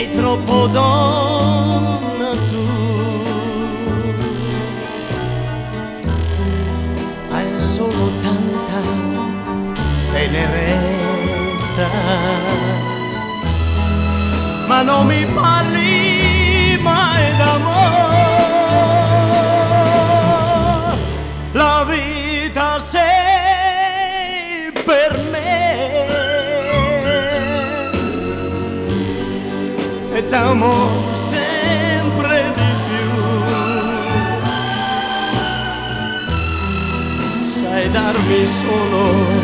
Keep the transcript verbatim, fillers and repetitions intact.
troppo donna tu, hai solo tanta tenerezza, ma non mi parli mai d'amore. La vita sei per me e t'amo sempre di più. Sai darmi solo